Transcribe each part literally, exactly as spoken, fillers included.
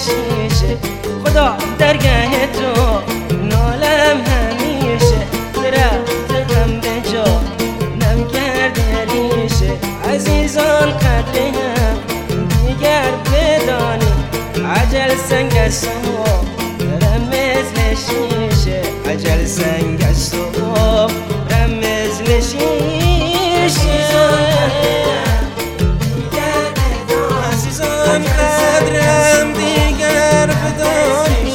شیشه خدا درگاه تو نالم همیشه درخت غم به جا نم کرده ریشه عزیزان قدر هم دیگر بدانی عجل سنگ است و رم مثل شیشه عجل سنگ است و رم مثل شیشه عزیزان قدرم دیگر بدانی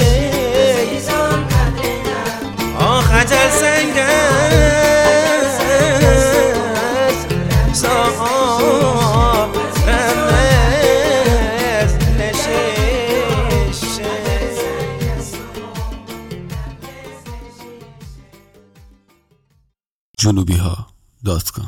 آخ عجل سنگ است جنوبی ها دات کام